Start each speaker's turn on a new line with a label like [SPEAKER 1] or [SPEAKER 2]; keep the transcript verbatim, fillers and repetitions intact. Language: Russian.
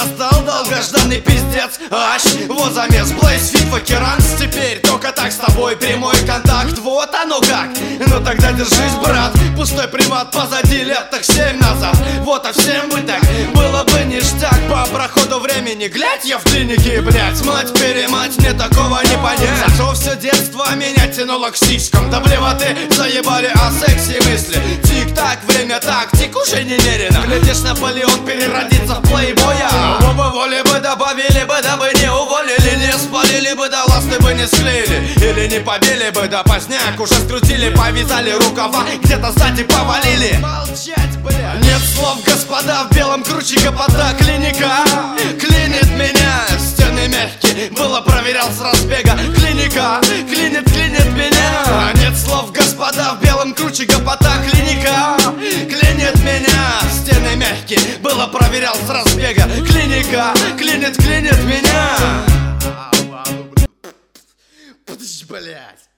[SPEAKER 1] настал долгожданный пиздец. Ащ, вот замес, Блейз, Фифа, Керанс. Теперь только так с тобой прямой контакт. Вот оно как, ну тогда держись, брат. Пустой приват позади, лет так семь назад. Вот, а всем бы так, было бы ништяк. По проходу времени, глядь, я в клинике, блять. Мать-перемать, мне такого не понять. Зато все детство меня тянуло к сиськам. Да блевоты заебали о сексе мысли. Тик-так, время так, тик уже немерено. Глядишь, Наполеон переродится в плейбоя. Оба воли бы добавили бы, да бы не уволили. Не спалили бы, да ласты бы не склеили. Или не побили бы, да поздняк уже скрутили. Повязали рукава, где-то сзади повалили. Молчать, бля. Нет слов, господа, в белом круче капота. Клиника клинит меня, стены мягкие, было проверял с разбега. Клиника клинит, клинит меня. Нет слов, господа, в белом круче капота. Клиника клинит меня, стены мягкие, было проверял с разбега. Клиника клинит, клинит меня. Подожди, блять.